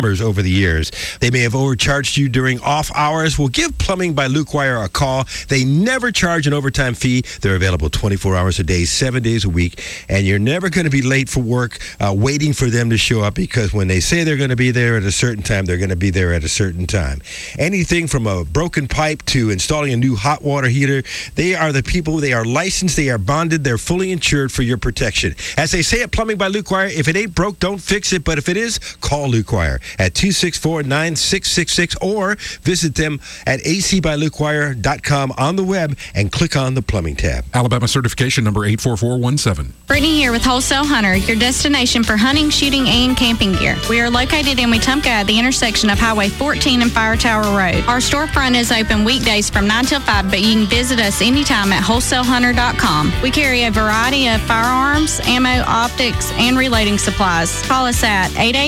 over the years. They may have overcharged you during off hours. Well, give Plumbing by Luke Wire a call. They never charge an overtime fee. They're available 24 hours a day, 7 days a week, and you're never going to be late for work waiting for them to show up, because when they say they're going to be there at a certain time, they're going to be there at a certain time. Anything from a broken pipe to installing a new hot water heater, they are the people. They are licensed. They are bonded. They're fully insured for your protection. As they say at Plumbing by Luke Wire, if it ain't broke, don't fix it. But if it is, call Luke Wire at 264-9666 or visit them at acbylukewire.com on the web and click on the plumbing tab. Alabama certification number 84417. Brittany here with Wholesale Hunter, your destination for hunting, shooting, and camping gear. We are located in Wetumpka at the intersection of Highway 14 and Fire Tower Road. Our storefront is open weekdays from 9 till 5, but you can visit us anytime at wholesalehunter.com. We carry a variety of firearms, ammo, optics, and reloading supplies. Call us at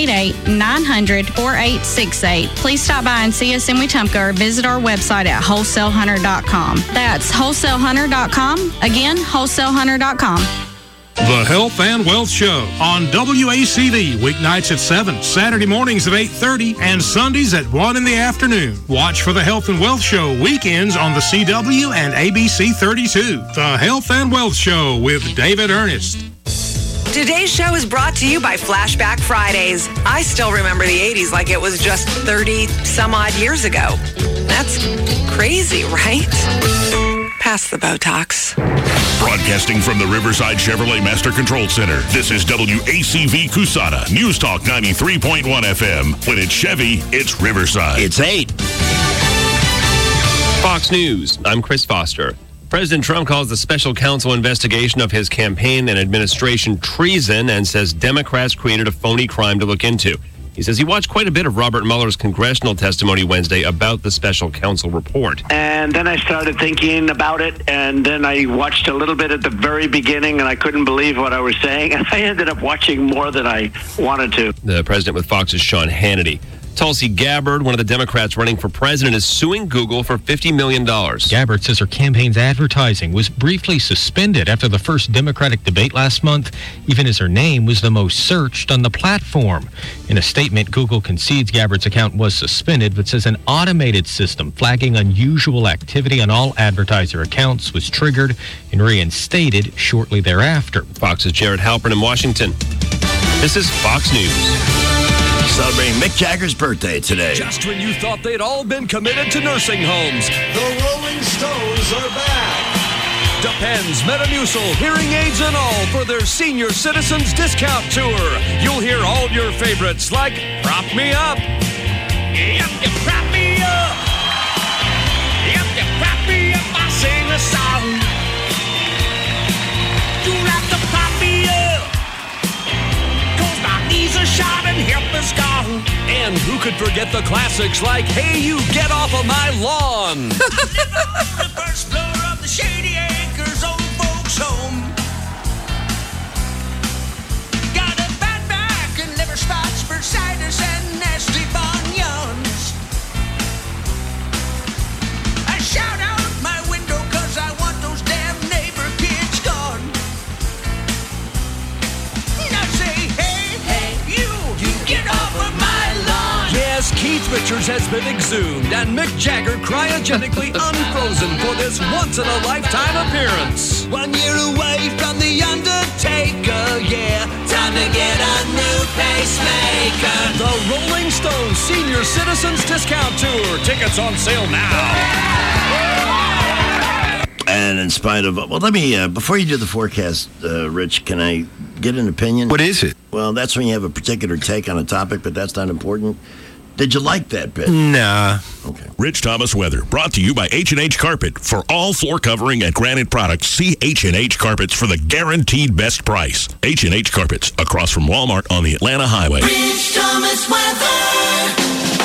888-900-4868. Please stop by and see us in Wetumpka or visit our website at wholesalehunter.com. That's wholesalehunter.com. Again, wholesalehunter.com. The Health and Wealth Show on WACV, weeknights at 7, Saturday mornings at 8:30, and Sundays at 1 in the afternoon. Watch for the Health and Wealth Show weekends on the CW and ABC 32. The Health and Wealth Show with David Ernest. Today's show is brought to you by Flashback Fridays. I still remember the 80s like it was just 30 some odd years ago. That's crazy, right? Pass the Botox. Broadcasting from the Riverside Chevrolet Master Control Center, this is WACV Cusana, News Talk 93.1 FM. When it's Chevy, it's Riverside. It's 8. Fox News, I'm Chris Foster. President Trump calls the special counsel investigation of his campaign and administration treason and says Democrats created a phony crime to look into. He says he watched quite a bit of Robert Mueller's congressional testimony Wednesday about the special counsel report. And then I started thinking about it, and then I watched a little bit at the very beginning, and I couldn't believe what I was saying, and I ended up watching more than I wanted to. The president with Fox's Sean Hannity. Tulsi Gabbard, one of the Democrats running for president, is suing Google for $50 million. Gabbard says her campaign's advertising was briefly suspended after the first Democratic debate last month, even as her name was the most searched on the platform. In a statement, Google concedes Gabbard's account was suspended, but says an automated system flagging unusual activity on all advertiser accounts was triggered and reinstated shortly thereafter. Fox's Jared Halpern in Washington. This is Fox News. Celebrating Mick Jagger's birthday today. Just when you thought they'd all been committed to nursing homes, the Rolling Stones are back. Depends, Metamucil, hearing aids and all for their Senior Citizens Discount Tour. You'll hear all your favorites like Prop Me Up. Yep, you prop me up. Yep, you prop me up. I sing a song. You have to prop me up. 'Cause my knees are shot and hip is gone. And who could forget the classics like Hey You Get Off of My Lawn. The first floor of the Shady Acres old folks home. Got a bad back and liver spots, bursitis and nasty bunions. I shout out my window 'cause I want those damn neighbor kids gone. Now say, hey, hey, you get off of my lawn. Yes, Keith Richards has been exhumed and Mick Jagger cryogenically unfrozen for this once-in-a-lifetime appearance. 1 year away from the Undertaker, yeah. Time to get a new pacemaker. The Rolling Stones Senior Citizens Discount Tour. Tickets on sale now. And in spite of, well, let me, before you do the forecast, Rich, can I get an opinion? What is it? Well, that's when you have a particular take on a topic, but that's not important. Did you like that bit? Nah. Okay. Rich Thomas Weather, brought to you by H&H Carpet. For all floor covering and granite products, see H&H Carpets for the guaranteed best price. H&H Carpets, across from Walmart on the Atlanta Highway. Rich Thomas Weather.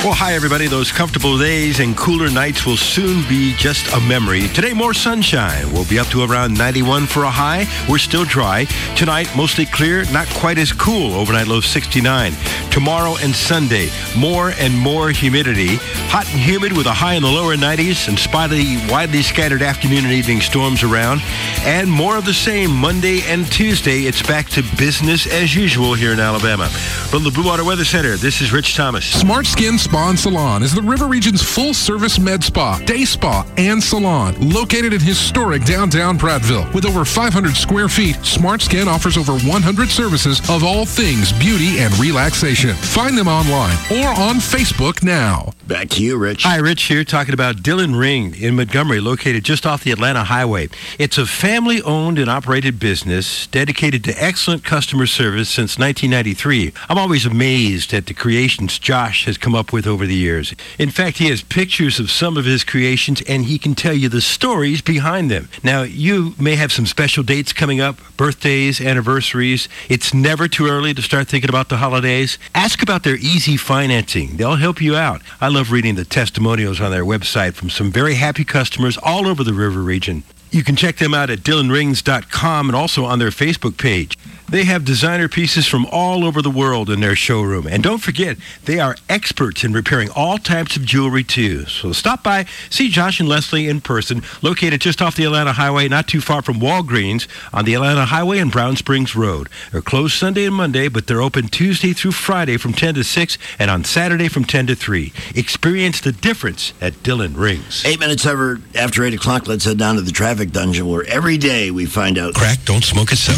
Well, hi, everybody. Those comfortable days and cooler nights will soon be just a memory. Today, more sunshine. We'll be up to around 91 for a high. We're still dry. Tonight, mostly clear, not quite as cool. Overnight low 69. Tomorrow and Sunday, more and more humidity. Hot and humid with a high in the lower 90s and spotty, widely scattered afternoon and evening storms around. And more of the same Monday and Tuesday. It's back to business as usual here in Alabama. From the Blue Water Weather Center, this is Rich Thomas. Smart Skin Spa and Salon is the River Region's full-service med spa, day spa, and salon. Located in historic downtown Prattville. With over 500 square feet, Smart Skin offers over 100 services of all things beauty and relaxation. Find them online or on Facebook now. Back to you, Rich. Hi, Rich here, talking about Dillon Ring in Montgomery, located just off the Atlanta Highway. It's a family-owned and operated business dedicated to excellent customer service since 1993. I'm always amazed at the creations Josh has come up with over the years. In fact, he has pictures of some of his creations, and he can tell you the stories behind them. Now, you may have some special dates coming up, birthdays, anniversaries. It's never too early to start thinking about the holidays. Ask about their easy financing. They'll help you out. I love reading the testimonials on their website from some very happy customers all over the River region. You can check them out at DillonRings.com and also on their Facebook page. They have designer pieces from all over the world in their showroom. And don't forget, they are experts in repairing all types of jewelry, too. So stop by, see Josh and Leslie in person, located just off the Atlanta Highway, not too far from Walgreens, on the Atlanta Highway and Brown Springs Road. They're closed Sunday and Monday, but they're open Tuesday through Friday from 10 to 6 and on Saturday from 10 to 3. Experience the difference at Dillon Rings. 8 minutes after 8 o'clock, let's head down to the traffic dungeon where every day we find out. Crack, don't smoke itself.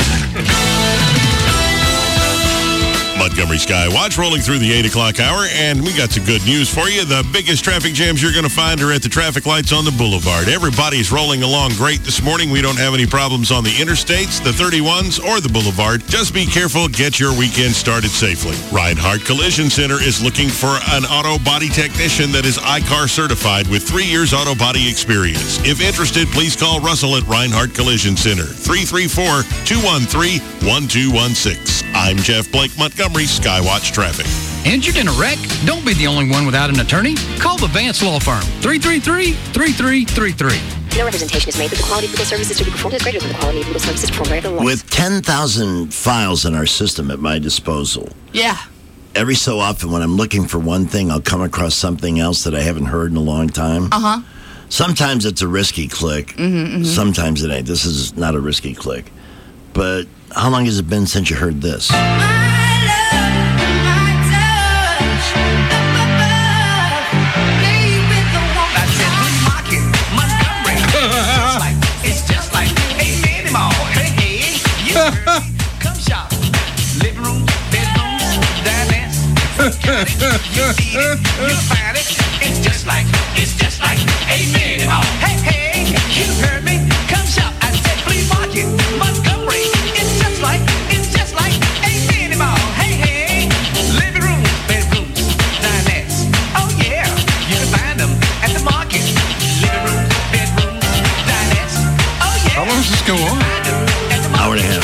Montgomery Skywatch rolling through the 8 o'clock hour, and we got some good news for you. The biggest traffic jams you're going to find are at the traffic lights on the boulevard. Everybody's rolling along great this morning. We don't have any problems on the interstates, the 31s, or the boulevard. Just be careful. Get your weekend started safely. Reinhardt Collision Center is looking for an auto body technician that is ICAR certified with 3 years auto body experience. If interested, please call Russell at Reinhardt Collision Center, 334-213-1216. I'm Jeff Blake, Montgomery Skywatch Traffic. Injured in a wreck? Don't be the only one without an attorney. Call the Vance Law Firm, 333-3333. No representation is made that the quality of legal services to be performed is greater than the quality of legal services performed by other lawyers. With 10,000 files in our system at my disposal. Yeah. Every so often when I'm looking for one thing, I'll come across something else that I haven't heard in a long time. Uh-huh. Sometimes it's a risky click. Sometimes it ain't. This is not a risky click. But how long has it been since you heard this? Come shop. Living room, bedrooms, diners. You see it, you find it. It's just like a mini mall. Hey, hey, you heard me. Come shop at Ted Flea Market, Montgomery. It's just like a mini mall. Hey, hey, living room, bedrooms, diners. Oh yeah, you can find them at the market. Living room, bedrooms, diners. Oh yeah. How long does this go on? Hour and a half.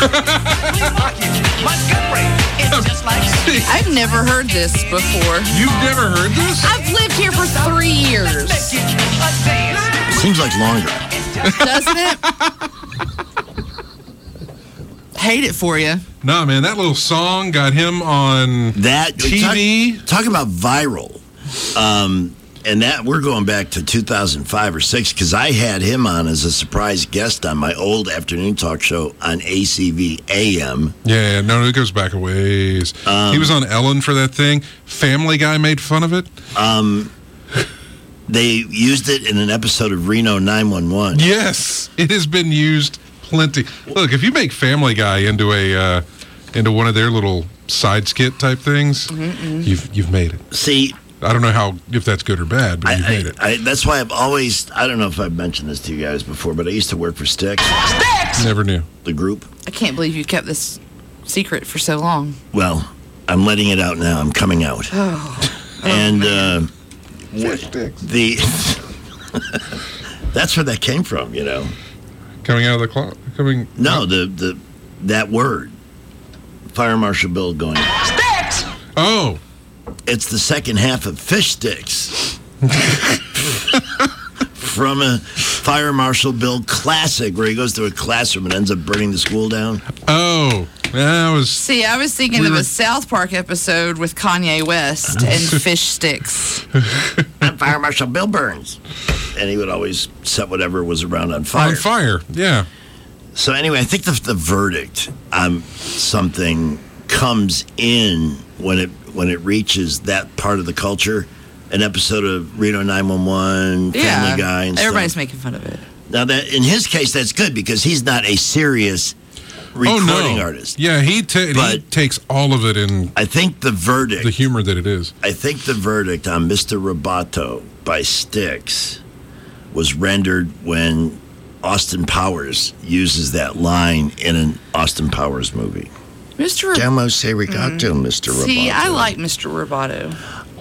I've never heard this before. You've never heard this? I've lived here for 3 years. Seems like longer. Doesn't it? Hate it for you. No, man, that little song got him on that TV. Talk about viral. And that we're going back to 2005 or 6 because I had him on as a surprise guest on my old afternoon talk show on ACV AM. Yeah, no, it goes back a ways. He was on Ellen for that thing. Family Guy made fun of it. They used it in an episode of Reno 911. Yes, it has been used plenty. Look, if you make Family Guy into one of their little side skit type things, you've made it. See, I don't know if that's good or bad, but you've made it. That's why I've always, I don't know if I've mentioned this to you guys before, but I used to work for Styx. Never knew. The group. I can't believe you kept this secret for so long. Well, I'm letting it out now. I'm coming out. And that's where that came from, you know. Coming out of the closet? No, that word. Fire Marshal Bill going. Oh. It's the second half of Fish Sticks. From a Fire Marshal Bill classic where he goes to a classroom and ends up burning the school down. Oh, that was... See, I was thinking of a South Park episode with Kanye West and Fish Sticks. I'm Fire Marshal Bill Burns. And he would always set whatever was around on fire. On fire, yeah. So anyway, I think the verdict on something comes in when it reaches that part of the culture. An episode of Reno 911, Family Guy, and everybody's stuff. making fun of it. Now, that in his case, that's good because he's not a serious recording artist. Yeah, he takes all of it in. I think the verdict, the humor that it is. I think the verdict on Mr. Roboto by Styx was rendered when Austin Powers uses that line in an Austin Powers movie. Mr. Demos arigato, Mr. Roboto. See, I like Mr. Roboto.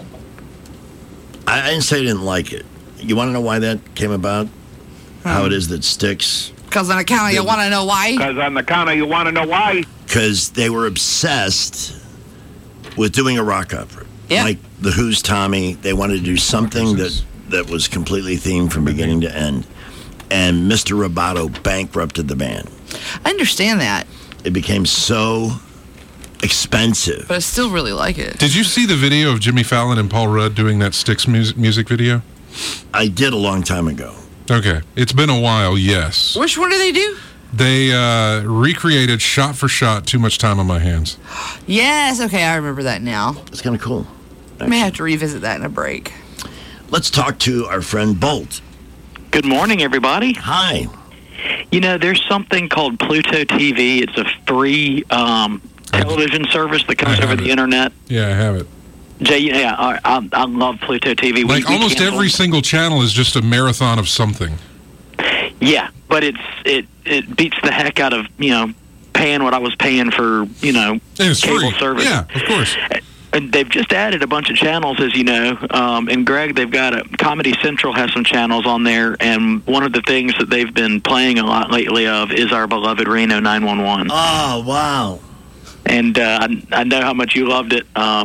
I didn't say I didn't like it. You want to know why that came about? How it is that Styx? Because on account of you want to know why? Because on the counter, you want to know why? Because they were obsessed with doing a rock opera. Yeah. Like The Who's Tommy. They wanted to do something that was completely themed from beginning to end. And Mr. Roboto bankrupted the band. I understand that. It became so expensive. But I still really like it. Did you see the video of Jimmy Fallon and Paul Rudd doing that Styx music video? I did a long time ago. Okay. It's been a while, yes. Which one do they do? They recreated shot for shot Too Much Time on My Hands. Yes, okay, I remember that now. It's kind of cool. I may have to revisit that in a break. Let's talk to our friend Bolt. Good morning, everybody. Hi. You know, there's something called Pluto TV. It's a free television service that comes over the internet. Yeah, I have it. Jay, yeah, I love Pluto TV. Like almost every single channel is just a marathon of something. Yeah, but it beats the heck out of, paying what I was paying for, cable service. Yeah, of course. And they've just added a bunch of channels, as you know. And Greg, they've got Comedy Central has some channels on there, and one of the things that they've been playing a lot lately of is our beloved Reno 911. Oh, wow. And I know how much you loved it.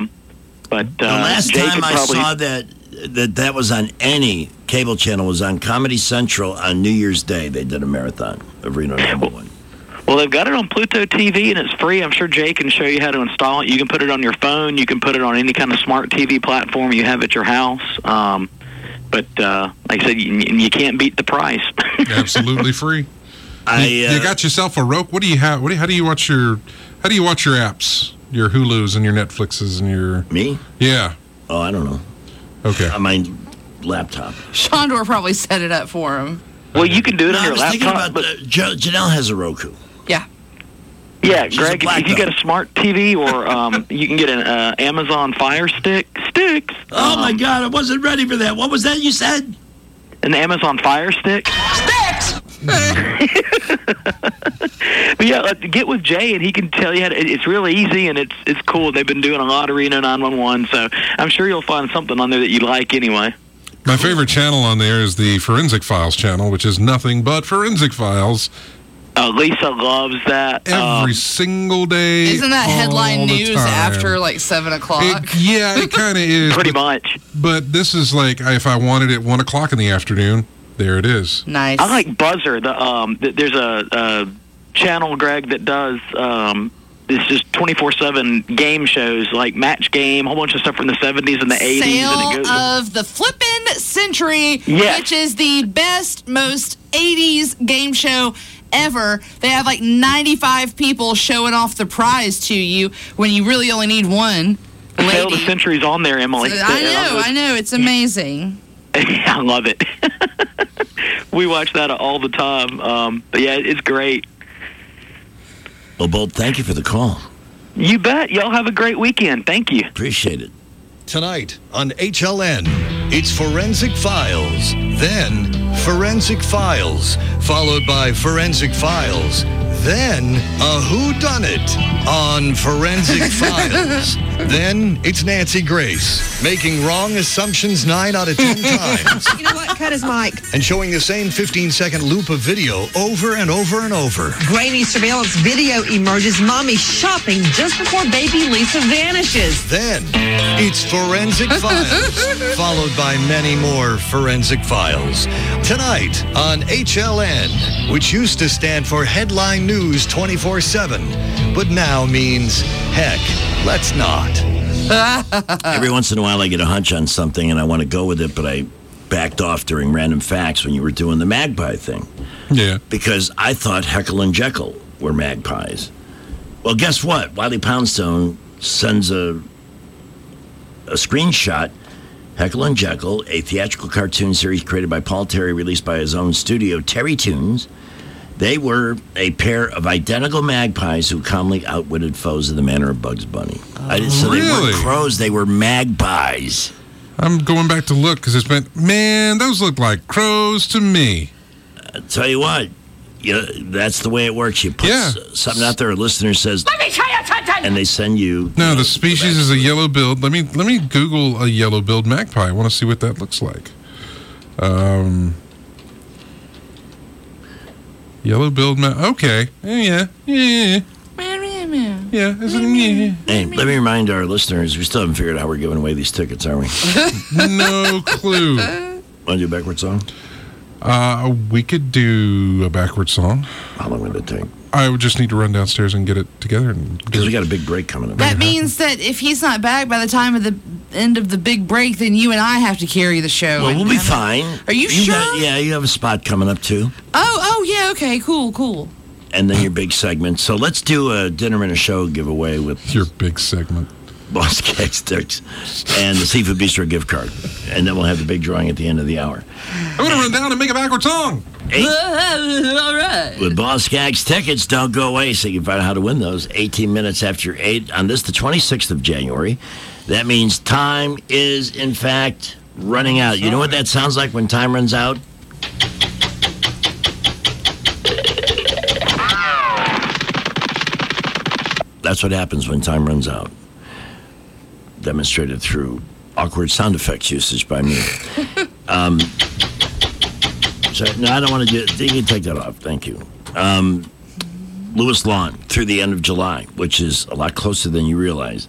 But the last Jay time I probably saw that was on any cable channel was on Comedy Central on New Year's Day. They did a marathon of Reno 911. Well, they've got it on Pluto TV, and it's free. I'm sure Jay can show you how to install it. You can put it on your phone. You can put it on any kind of smart TV platform you have at your house. But like I said, you can't beat the price. Absolutely free. You got yourself a Roku. What do you have? How do you watch your apps? Your Hulus and your Netflixes and your... Me? Yeah. Oh, I don't know. Okay. On my laptop. Shondor probably set it up for him. Well, you can do it on I your was thinking laptop. about Janelle has a Roku. Yeah. Yeah, She's Greg, a black if you belt. get a smart TV or you can get an Amazon Fire Stick. Sticks. Oh, my God. I wasn't ready for that. What was that you said? An Amazon Fire Stick. Sticks! But yeah, get with Jay, and he can tell you how to, it's really easy, and it's cool. They've been doing a lot of Reno 911, so I'm sure you'll find something on there that you like anyway. My favorite channel on there is the Forensic Files channel, which is nothing but Forensic Files. Lisa loves that. Every single day. Isn't that headline all the news time. after like 7 o'clock? It kind of is. Pretty much. But this is like, if I wanted it 1 o'clock in the afternoon, there it is. Nice. I like Buzzer. There's a channel, Greg, that does it's just 24/7 game shows like Match Game, a whole bunch of stuff from the 70s and the 80s. Sale and it goes of the Flippin' Century, Yes. which is the best, most 80s game show ever. They have like 95 people showing off the prize to you when you really only need one. Sale of the Century's on there, Emily. I know. It's amazing. I love it. We watch that all the time. But yeah, it's great. Well, Bolt, thank you for the call. You bet. Y'all have a great weekend. Thank you. Appreciate it. Tonight on HLN, it's Forensic Files, then Forensic Files, followed by Forensic Files, then a whodunit on Forensic Files. Then it's Nancy Grace, making wrong assumptions 9 out of 10 times. You know what? Cut his mic. And showing the same 15-second loop of video over and over and over. Grainy surveillance video emerges. Mommy shopping just before baby Lisa vanishes. Then it's Forensic Files, followed by many more Forensic Files. Tonight on HLN, which used to stand for Headline News 24/7, but now means, heck, let's not. Every once in a while I get a hunch on something and I want to go with it, but I backed off during Random Facts when you were doing the magpie thing. Yeah. Because I thought Heckle and Jekyll were magpies. Well, guess what? Wiley Poundstone sends a screenshot. Heckle and Jekyll, a theatrical cartoon series created by Paul Terry, released by his own studio, Terry Toons. They were a pair of identical magpies who calmly outwitted foes in the manner of Bugs Bunny. So they weren't crows, they were magpies. I'm going back to look because it's been, man, those look like crows to me. I'll tell you what, that's the way it works. You put something out there, a listener says, let me tell you something, and they send you. No, the species is a yellow-billed. Let me Google a yellow-billed magpie. I want to see what that looks like. Yellow-billed okay. Yeah. Hey, let me remind our listeners, we still haven't figured out how we're giving away these tickets, are we? No clue. Want to do a backward song? We could do a backward song. How long would it take? I would just need to run downstairs and get it together. Because we got a big break coming up. That means that if he's not back by the time of the end of the big break, then you and I have to carry the show. Well, we'll be fine. Are you sure? You have a spot coming up, too. Oh, yeah, okay, cool. And then your big segment. So let's do a dinner and a show giveaway with your big segment. Boss Cake Sticks and the Seafood Bistro gift card. And then we'll have the big drawing at the end of the hour. I'm going to run down and make a backward song. All right. With Boss Gags tickets, don't go away, so you can find out how to win those 18 minutes after 8 on this, the 26th of January. That means time is, in fact, running out. You know what that sounds like when time runs out? That's what happens when time runs out. Demonstrated through awkward sound effects usage by me. So, no, I don't want to do. You can take that off. Thank you. Lewis Lawn through the end of July, which is a lot closer than you realize.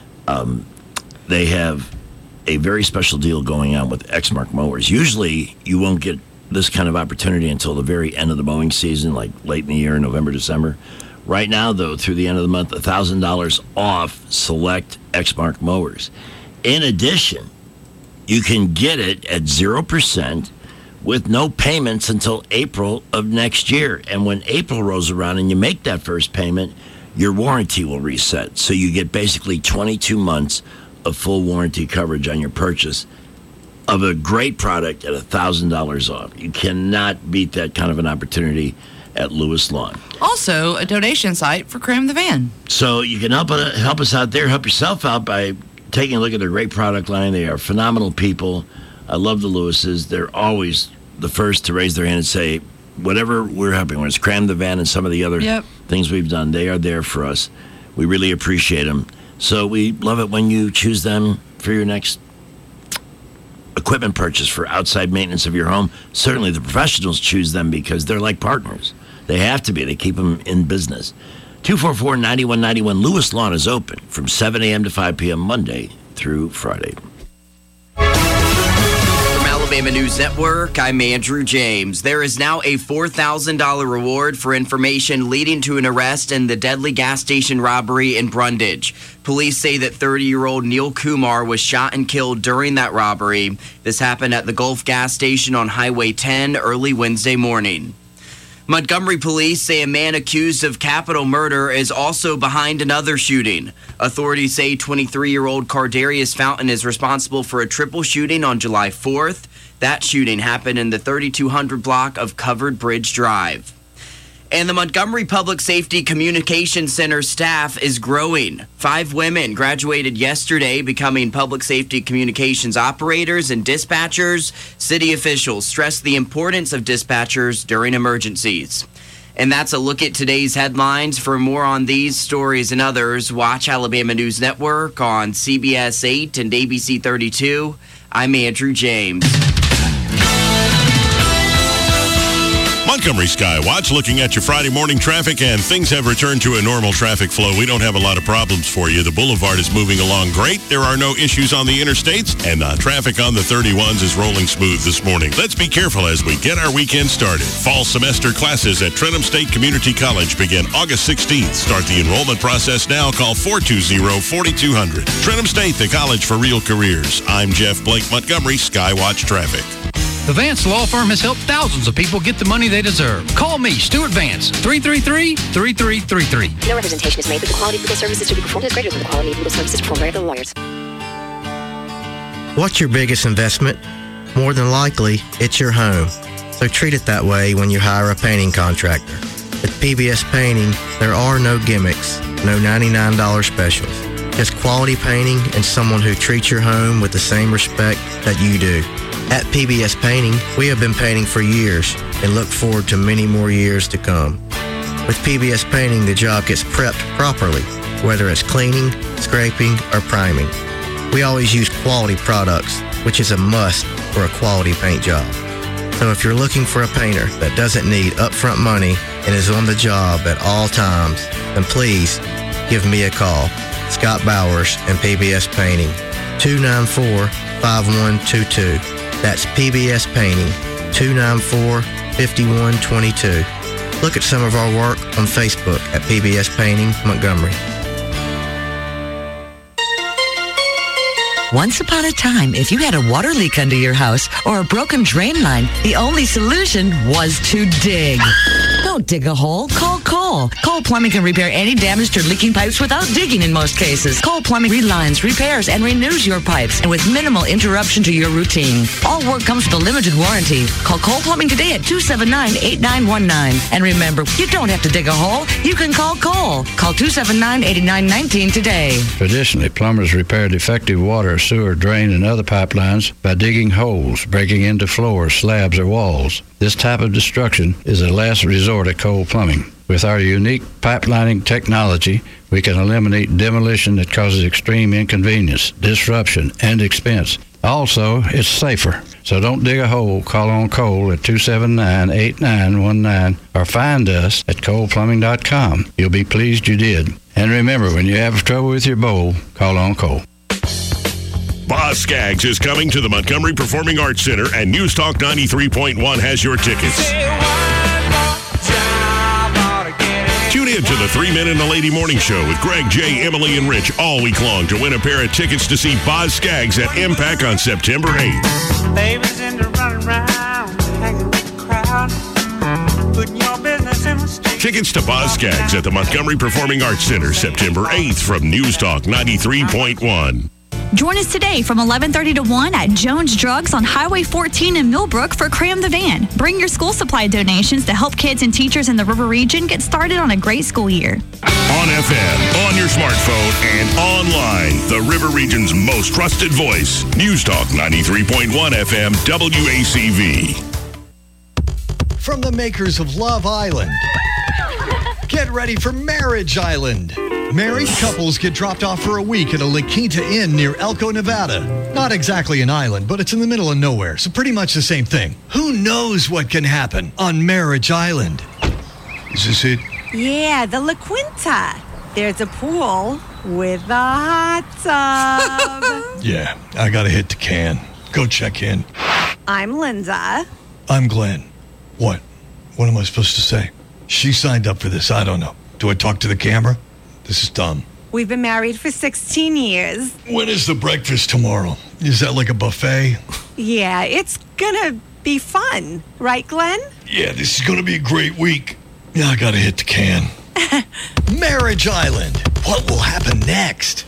They have a very special deal going on with Exmark Mowers. Usually, you won't get this kind of opportunity until the very end of the mowing season, like late in the year, November, December. Right now, though, through the end of the month, $1,000 off select Exmark mowers. In addition, you can get it at 0% with no payments until April of next year. And when April rolls around and you make that first payment, your warranty will reset. So you get basically 22 months of full warranty coverage on your purchase of a great product at $1,000 off. You cannot beat that kind of an opportunity at Lewis Lawn. Also, a donation site for Cram the Van. So you can help us out there, help yourself out by taking a look at their great product line. They are phenomenal people. I love the Lewises. They're always the first to raise their hand and say, whatever we're helping, whether it's Cram the Van and some of the other things we've done, they are there for us. We really appreciate them. So we love it when you choose them for your next equipment purchase for outside maintenance of your home. Certainly the professionals choose them because they're like partners. They have to be. They keep them in business. 244-9191. Lewis Lawn is open from 7 a.m. to 5 p.m. Monday through Friday. From Alabama News Network, I'm Andrew James. There is now a $4,000 reward for information leading to an arrest in the deadly gas station robbery in Brundage. Police say that 30-year-old Neil Kumar was shot and killed during that robbery. This happened at the Gulf gas station on Highway 10 early Wednesday morning. Montgomery police say a man accused of capital murder is also behind another shooting. Authorities say 23-year-old Cardarius Fountain is responsible for a triple shooting on July 4th. That shooting happened in the 3200 block of Covered Bridge Drive. And the Montgomery Public Safety Communications Center staff is growing. 5 women graduated yesterday, becoming public safety communications operators and dispatchers. City officials stress the importance of dispatchers during emergencies. And that's a look at today's headlines. For more on these stories and others, watch Alabama News Network on CBS 8 and ABC 32. I'm Andrew James. Montgomery Skywatch looking at your Friday morning traffic, and things have returned to a normal traffic flow. We don't have a lot of problems for you. The boulevard is moving along great. There are no issues on the interstates, and traffic on the 31s is rolling smooth this morning. Let's be careful as we get our weekend started. Fall semester classes at Trenton State Community College begin August 16th. Start the enrollment process now. Call 420-4200. Trenton State, the college for real careers. I'm Jeff Blake, Montgomery Skywatch Traffic. The Vance Law Firm has helped thousands of people get the money they deserve. Call me, Stuart Vance, 333-3333. No representation is made that the quality of legal services to be performed is greater than the quality of legal services performed by other lawyers. What's your biggest investment? More than likely, it's your home. So treat it that way when you hire a painting contractor. At PBS Painting, there are no gimmicks, no $99 specials. Just quality painting and someone who treats your home with the same respect that you do. At PBS Painting, we have been painting for years and look forward to many more years to come. With PBS Painting, the job gets prepped properly, whether it's cleaning, scraping, or priming. We always use quality products, which is a must for a quality paint job. So if you're looking for a painter that doesn't need upfront money and is on the job at all times, then please give me a call. Scott Bowers and PBS Painting, 294-5122. That's PBS Painting, 294-5122. Look at some of our work on Facebook at PBS Painting Montgomery. Once upon a time, if you had a water leak under your house or a broken drain line, the only solution was to dig. Don't dig a hole. Call Cole. Cole Plumbing can repair any damaged or leaking pipes without digging in most cases. Cole Plumbing relines, repairs, and renews your pipes, and with minimal interruption to your routine. All work comes with a limited warranty. Call Cole Plumbing today at 279-8919. And remember, you don't have to dig a hole. You can call Cole. Call 279-8919 today. Traditionally, plumbers repair defective water, sewer, drain, and other pipelines by digging holes, breaking into floors, slabs, or walls. This type of destruction is a last resort at Cole Plumbing. With our unique pipelining technology, we can eliminate demolition that causes extreme inconvenience, disruption, and expense. Also, it's safer. So don't dig a hole. Call on Cole at 279-8919 or find us at coleplumbing.com. You'll be pleased you did. And remember, when you have trouble with your bowl, call on Cole. Boz Scaggs is coming to the Montgomery Performing Arts Center, and News Talk 93.1 has your tickets. Tune in to the 3 Men and a Lady Morning Show with Greg, Jay, Emily, and Rich all week long to win a pair of tickets to see Boz Scaggs at Impact on September 8th. Baby's in the running round, hanging with the crowd, putting your business in the street. Tickets to Boz Scaggs at the Montgomery Performing Arts Center, September 8th from News Talk 93.1. Join us today from 11:30 to 1 at Jones Drugs on Highway 14 in Millbrook for Cram the Van. Bring your school supply donations to help kids and teachers in the River Region get started on a great school year. On FM, on your smartphone, and online, the River Region's most trusted voice. News Talk 93.1 FM WACV. From the makers of Love Island, get ready for Marriage Island. Married couples get dropped off for a week at a La Quinta Inn near Elko, Nevada. Not exactly an island, but it's in the middle of nowhere, so pretty much the same thing. Who knows what can happen on Marriage Island? Is this it? Yeah, the La Quinta. There's a pool with a hot tub. Yeah, I gotta hit the can. Go check in. I'm Linda. I'm Glenn. What? What am I supposed to say? She signed up for this. I don't know. Do I talk to the camera? This is dumb. We've been married for 16 years. When is the breakfast tomorrow? Is that like a buffet? Yeah, it's gonna be fun. Right, Glenn? Yeah, this is gonna be a great week. Yeah, I gotta hit the can. Marriage Island. What will happen next?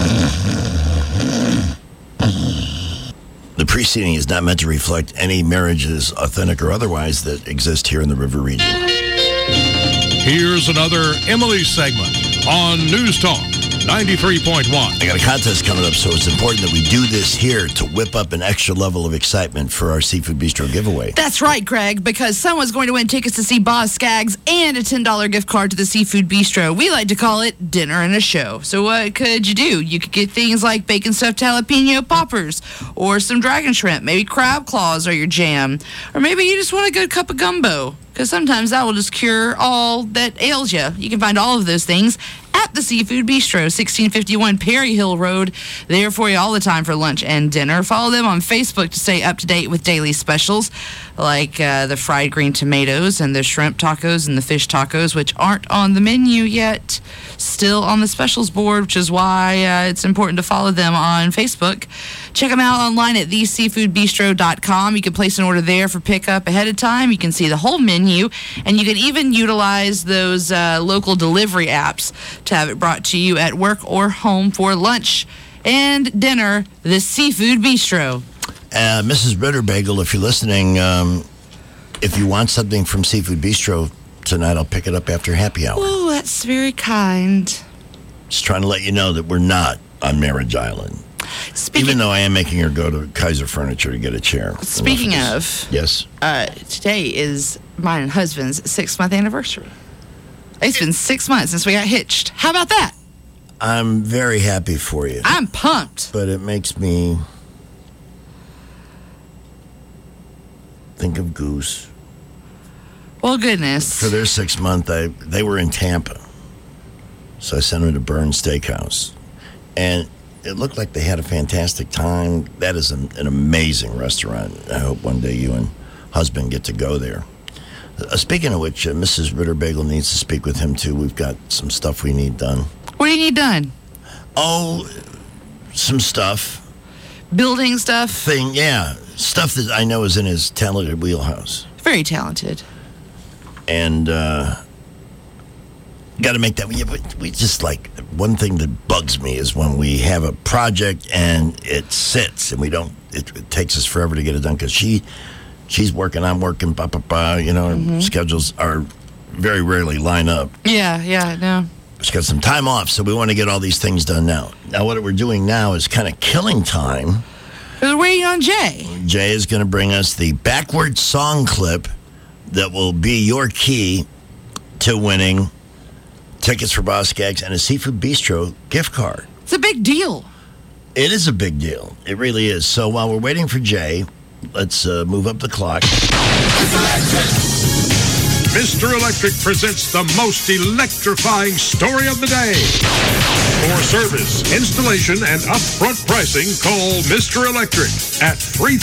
The preceding is not meant to reflect any marriages, authentic or otherwise, that exist here in the River Region. Here's another Emily segment on News Talk 93.1. I got a contest coming up, so it's important that we do this here to whip up an extra level of excitement for our Seafood Bistro giveaway. That's right, Greg, because someone's going to win tickets to see Boz Skaggs and a $10 gift card to the Seafood Bistro. We like to call it dinner and a show. So what could you do? You could get things like bacon stuffed jalapeno poppers or some dragon shrimp. Maybe crab claws are your jam. Or maybe you just want a good cup of gumbo, because sometimes that will just cure all that ails you. You can find all of those things at the Seafood Bistro, 1651 Perry Hill Road. There for you all the time for lunch and dinner. Follow them on Facebook to stay up to date with daily specials like the fried green tomatoes and the shrimp tacos and the fish tacos, which aren't on the menu yet. Still on the specials board, which is why it's important to follow them on Facebook. Check them out online at theseafoodbistro.com. You can place an order there for pickup ahead of time. You can see the whole menu, and you can even utilize those local delivery apps to have it brought to you at work or home for lunch and dinner. The Seafood Bistro. Mrs. Ritterbagel, if you're listening, if you want something from Seafood Bistro tonight, I'll pick it up after happy hour. Oh, that's very kind. Just trying to let you know that we're not on Marriage Island. Even though I am making her go to Kaiser Furniture to get a chair. Speaking of, yes, today is mine and husband's 6-month anniversary. It's been 6 months since we got hitched. How about that? I'm very happy for you. I'm pumped. But it makes me think of Goose. Well, goodness. For their 6 month, they were in Tampa. So I sent them to Burns Steakhouse. And it looked like they had a fantastic time. That is an amazing restaurant. I hope one day you and husband get to go there. Speaking of which, Mrs. Ritterbagel needs to speak with him, too. We've got some stuff we need done. What do you need done? Oh, some stuff. Building stuff? Stuff that I know is in his talented wheelhouse. Very talented. And got to make that. We just like, one thing that bugs me is when we have a project and it sits and we don't, it takes us forever to get it done because she's working, I'm working, our schedules are very rarely line up. Yeah, I know. She's got some time off, so we want to get all these things done now. Now, what we're doing now is kind of killing time. We're waiting on Jay. Jay is going to bring us the backward song clip that will be your key to winning tickets for Boz Skaggs and a Seafood Bistro gift card. It's a big deal. It is a big deal. It really is. So while we're waiting for Jay, let's move up the clock. Mr. Electric presents the most electrifying story of the day. For service, installation, and upfront pricing, call Mr. Electric at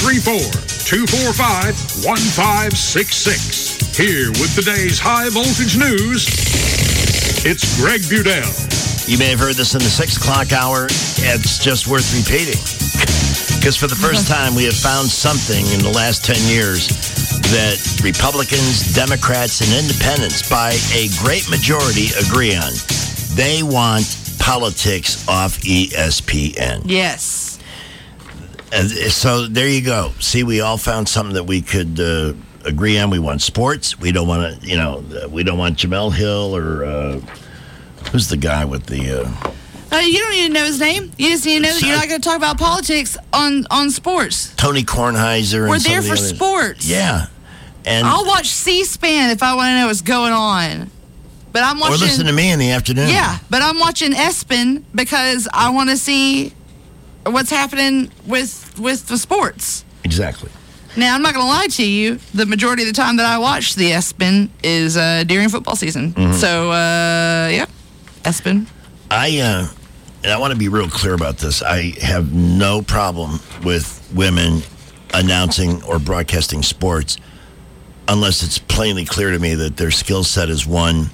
334-245-1566. Here with today's high voltage news, it's Greg Budell. You may have heard this in the 6 o'clock hour. It's just worth repeating. Because for the first time, we have found something in the last 10 years that Republicans, Democrats, and Independents, by a great majority, agree on. They want politics off ESPN. Yes. So there you go. See, we all found something that we could agree on. We want sports. We don't want to, we don't want Jamel Hill or who's the guy with the... you don't need to know his name. You just need to know that you're not going to talk about politics on sports. Tony Kornheiser. We're there for sports. Yeah. And I'll watch C-SPAN if I want to know what's going on. But I'm watching... Or listen to me in the afternoon. Yeah, but I'm watching ESPN because I want to see what's happening with the sports. Exactly. Now, I'm not going to lie to you. The majority of the time that I watch the ESPN is during football season. Mm-hmm. So, yeah, ESPN. And I want to be real clear about this. I have no problem with women announcing or broadcasting sports unless it's plainly clear to me that their skill set is one.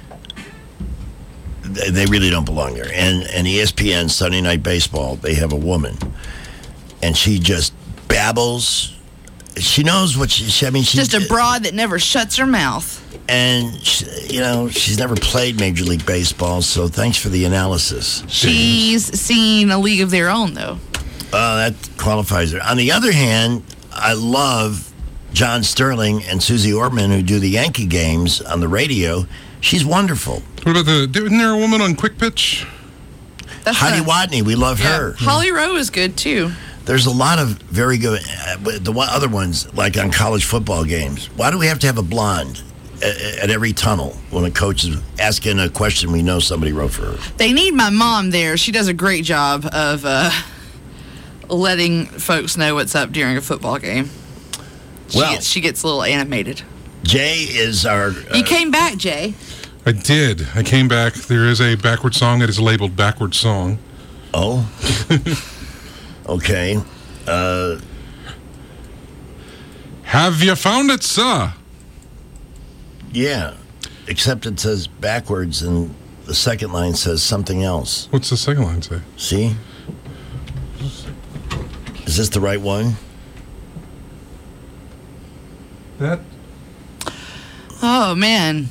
They really don't belong there. And ESPN, Sunday Night Baseball, they have a woman. And she just babbles. She knows what she's just a broad that never shuts her mouth. And, she's never played Major League Baseball, so thanks for the analysis. She's seen A League of Their Own, though. That qualifies her. On the other hand, I love John Sterling and Susie Orman, who do the Yankee games on the radio. She's wonderful. What about isn't there a woman on Quick Pitch? Heidi Watney, we love her. Holly Rowe is good, too. There's a lot of very good, other ones, like on college football games. Why do we have to have a blonde at every tunnel when a coach is asking a question we know somebody wrote for her? They need my mom there. She does a great job of letting folks know what's up during a football game. She gets a little animated. Jay is our... you came back, Jay. I did. I came back. There is a backward song that is labeled Backward Song. Oh? Okay. Have you found it, sir? Yeah. Except it says backwards, and the second line says something else. What's the second line say? See? Is this the right one? That? Oh, man.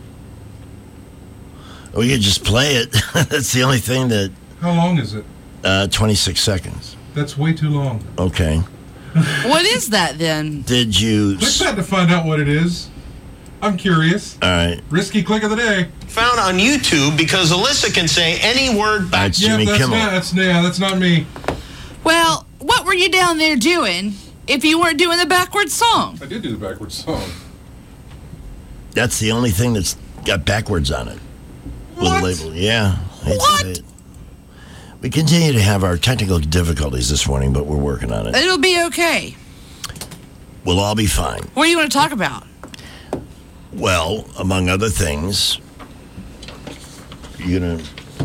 We could just play it. That's the only thing that... How long is it? 26 seconds. That's way too long. Okay. What is that, then? Did you... Click that to find out what it is. I'm curious. All right. Risky click of the day. Found on YouTube because Alyssa can say any word back. That's Jimmy Kimmel. That's not me. Well, what were you down there doing if you weren't doing the backwards song? I did do the backwards song. That's the only thing that's got backwards on it. What? With a label. Yeah. What? We continue to have our technical difficulties this morning, but we're working on it. It'll be okay. We'll all be fine. What do you want to talk about? Well, among other things, you're going to...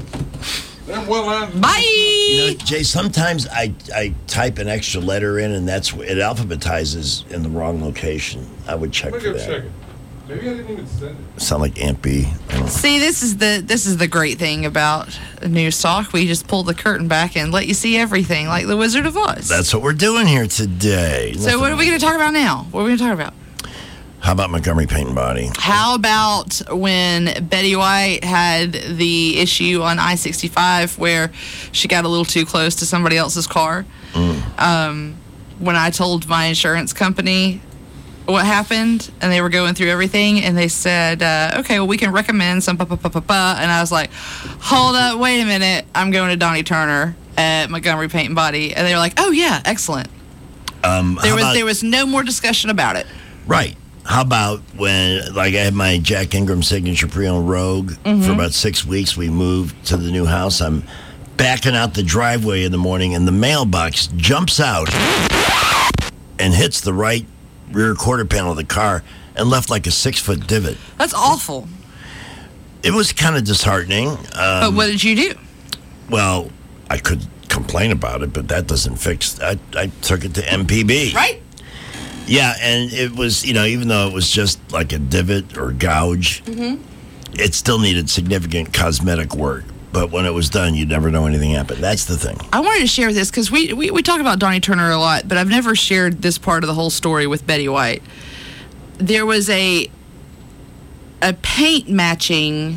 Bye! You know, Jay, sometimes I type an extra letter in, and it alphabetizes in the wrong location. I would check for that. Maybe I didn't even send it. Sound like Aunt B. See, this is the great thing about News Talk. We just pull the curtain back and let you see everything, like the Wizard of Oz. That's what we're doing here today. So what are we going to talk about now? What are we going to talk about? How about Montgomery Paint and Body? How about when Betty White had the issue on I-65 where she got a little too close to somebody else's car? When I told my insurance company what happened, and they were going through everything, and they said, okay, well, we can recommend some and I was like, hold up, wait a minute, I'm going to Donnie Turner at Montgomery Paint and Body, and they were like, oh yeah, excellent. There was no more discussion about it. Right. How about when, like, I had my Jack Ingram signature pre-owned Rogue for about 6 weeks. We moved to the new house. I'm backing out the driveway in the morning, and the mailbox jumps out and hits the right rear quarter panel of the car and left like a 6-foot divot. That's awful. It was kind of disheartening. But what did you do? Well, I could complain about it, but that doesn't fix... I took it to MPB. Right? Yeah, and it was, even though it was just like a divot or gouge, it still needed significant cosmetic work. But when it was done, you'd never know anything happened. That's the thing. I wanted to share this because we talk about Donnie Turner a lot, but I've never shared this part of the whole story with Betty White. There was a paint matching,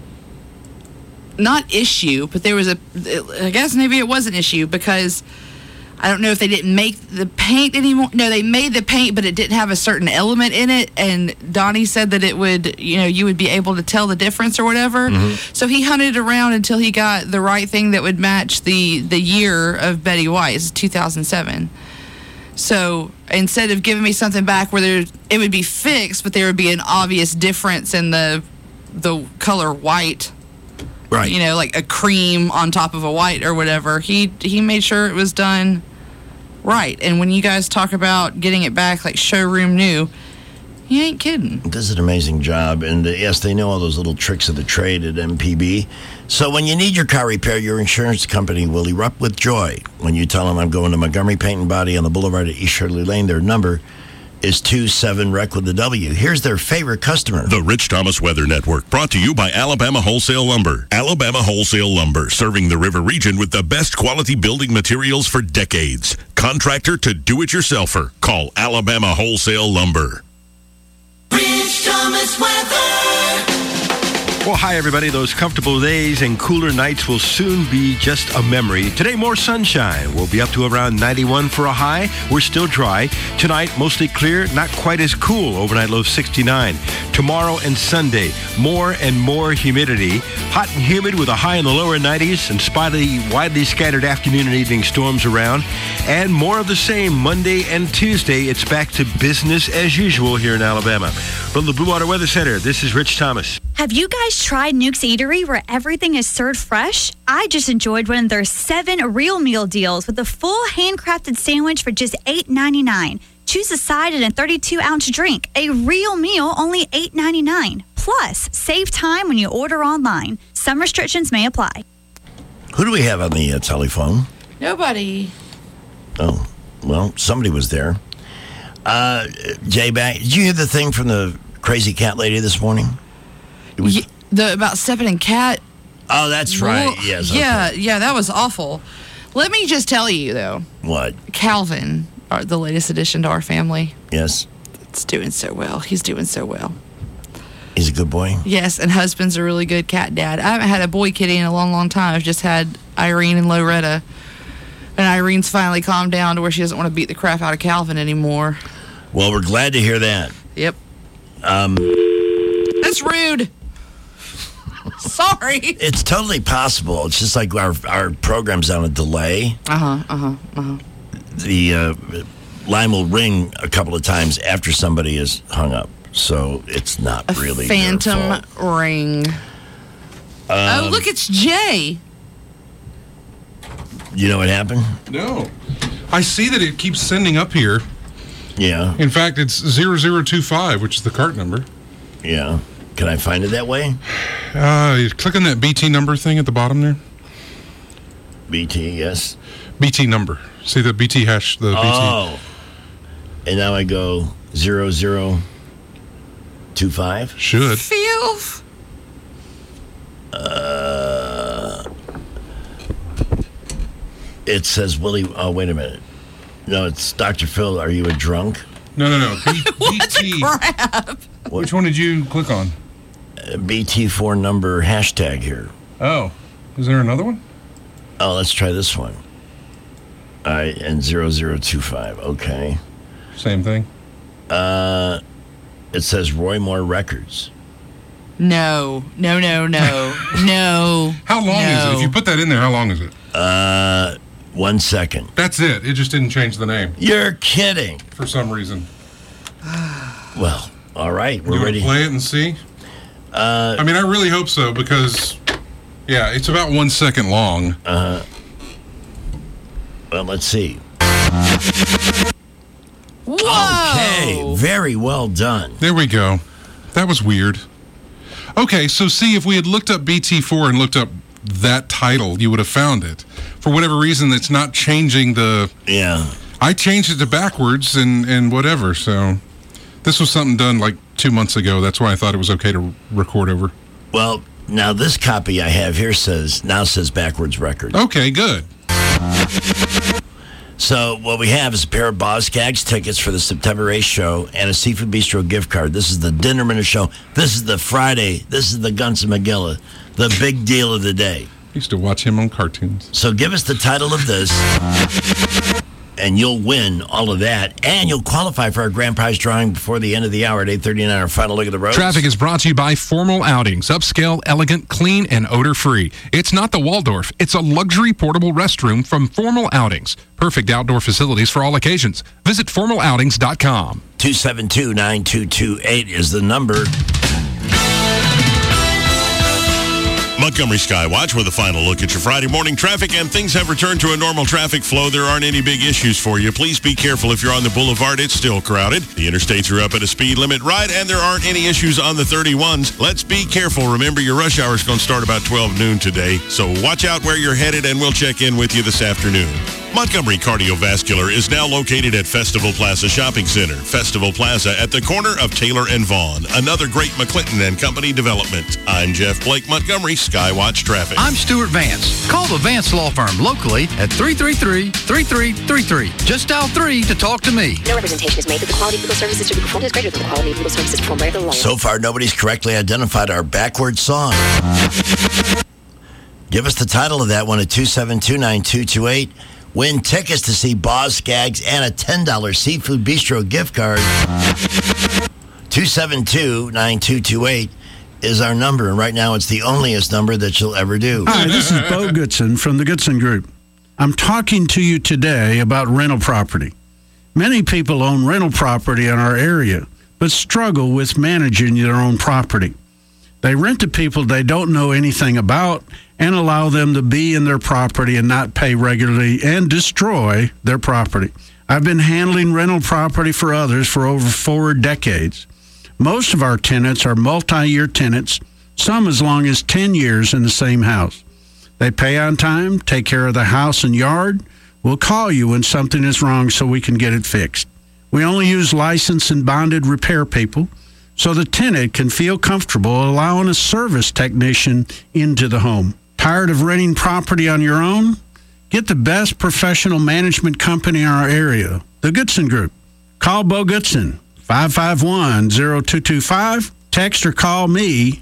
not issue, but there was I guess maybe it was an issue because I don't know if they didn't make the paint anymore. No, they made the paint, but it didn't have a certain element in it. And Donnie said that it would, you would be able to tell the difference or whatever. So he hunted around until he got the right thing that would match the year of Betty White. It's 2007. So instead of giving me something back where it would be fixed, but there would be an obvious difference in the color white. Right. Like a cream on top of a white or whatever. He made sure it was done right. And when you guys talk about getting it back like showroom new, you ain't kidding. Does an amazing job. And yes, they know all those little tricks of the trade at MPB. So when you need your car repaired, your insurance company will erupt with joy. When you tell them I'm going to Montgomery Paint and Body on the Boulevard at East Shirley Lane, their number is 27-REC with a W. Here's their favorite customer. The Rich Thomas Weather Network, brought to you by Alabama Wholesale Lumber. Alabama Wholesale Lumber, serving the river region with the best quality building materials for decades. Contractor to do-it-yourselfer. Call Alabama Wholesale Lumber. Rich Thomas Weather. Well, hi, everybody. Those comfortable days and cooler nights will soon be just a memory. Today, more sunshine. We'll be up to around 91 for a high. We're still dry. Tonight, mostly clear, not quite as cool. Overnight low 69. Tomorrow and Sunday, more and more humidity. Hot and humid with a high in the lower 90s and spotty, widely scattered afternoon and evening storms around. And more of the same Monday and Tuesday. It's back to business as usual here in Alabama. From the Blue Water Weather Center, this is Rich Thomas. Have you guys tried Nuke's Eatery where everything is served fresh? I just enjoyed one of their 7 real meal deals with a full handcrafted sandwich for just $8.99. Choose a side and a 32-ounce drink. A real meal, only $8.99. Plus, save time when you order online. Some restrictions may apply. Who do we have on the telephone? Nobody. Oh, well, somebody was there. Jay, back. Did you hear the thing from the crazy cat lady this morning? It was about stepping in cat. Oh, that's right. Yes. Yeah, that was awful. Let me just tell you, though. What? Calvin, the latest addition to our family. Yes. It's doing so well. He's doing so well. He's a good boy? Yes, and husband's a really good cat dad. I haven't had a boy kitty in a long, long time. I've just had Irene and Loretta. And Irene's finally calmed down to where she doesn't want to beat the crap out of Calvin anymore. Well, we're glad to hear that. Yep. That's rude. Sorry. It's totally possible. It's just like our program's on a delay. The line will ring a couple of times after somebody is hung up. So it's not really phantom their fault. ring. Oh, look, it's Jay. You know what happened? No. I see that it keeps sending up here. Yeah. In fact, it's 0025, which is the cart number. Yeah. Can I find it that way? You click on that BT number thing at the bottom there. BT, yes. BT number. See the BT hash, the BT. Oh. And now I go 0025? Should. Feels. It says Willie. Oh, wait a minute. No, it's Dr. Phil. Are you a drunk? No. What the crap? Which one did you click on? BT4 number hashtag here. Oh. Is there another one? Oh, let's try this one. All right, and 0025. Okay. Same thing? It says Roy Moore Records. No. No. How long is it? If you put that in there, how long is it? 1 second. That's it. It just didn't change the name. You're kidding. For some reason. Well, all right. We're ready. Play it and see? I mean, I really hope so because, yeah, it's about 1 second long. Well, let's see. Whoa! Okay, very well done. There we go. That was weird. Okay, so see, if we had looked up BT4 and looked up that title, you would have found it. For whatever reason, it's not changing the... Yeah. I changed it to backwards and whatever, so... This was something done like 2 months ago. That's why I thought it was okay to record over. Well, now this copy I have here says backwards record. Okay, good. So what we have is a pair of Boz Skaggs tickets for the September 8th show and a Seafood Bistro gift card. This is the Dinner Minute show. This is the Friday. This is the Guns McGilla, the big deal of the day. I used to watch him on cartoons. So give us the title of this, and you'll win all of that, and you'll qualify for our grand prize drawing before the end of the hour at 8:39. Our final look at the roads. Traffic is brought to you by Formal Outings. Upscale, elegant, clean, and odor-free. It's not the Waldorf. It's a luxury portable restroom from Formal Outings. Perfect outdoor facilities for all occasions. Visit formaloutings.com. 272-9228 is the number. Montgomery Skywatch with a final look at your Friday morning traffic, and things have returned to a normal traffic flow. There aren't any big issues for you. Please be careful if you're on the boulevard. It's still crowded. The interstates are up at a speed limit right, and there aren't any issues on the 31s. Let's be careful. Remember, your rush hour is going to start about 12 noon today, so watch out where you're headed, and we'll check in with you this afternoon. Montgomery Cardiovascular is now located at Festival Plaza Shopping Center. Festival Plaza at the corner of Taylor and Vaughn. Another great McClinton and Company development. I'm Jeff Blake, Montgomery Skywatch Traffic. I'm Stuart Vance. Call the Vance Law Firm locally at 333-3333. Just dial 3 to talk to me. No representation is made that the quality of legal services to be performed is greater than the quality of legal services performed by the lawyer. So far, nobody's correctly identified our backwards song. Give us the title of that one at 272-9228. Win tickets to see Boz Scaggs and a $10 Seafood Bistro gift card. 272-9228 is our number, and right now it's the onlyest number that you'll ever do. Hi, this is Bo Goodson from the Goodson Group. I'm talking to you today about rental property. Many people own rental property in our area, but struggle with managing their own property. They rent to people they don't know anything about and allow them to be in their property and not pay regularly and destroy their property. I've been handling rental property for others for over 4 decades. Most of our tenants are multi-year tenants, some as long as 10 years in the same house. They pay on time, take care of the house and yard. We'll call you when something is wrong so we can get it fixed. We only use licensed and bonded repair people so the tenant can feel comfortable allowing a service technician into the home. Tired of renting property on your own? Get the best professional management company in our area, the Goodson Group. Call Bo Goodson, 551-0225. Text or call me,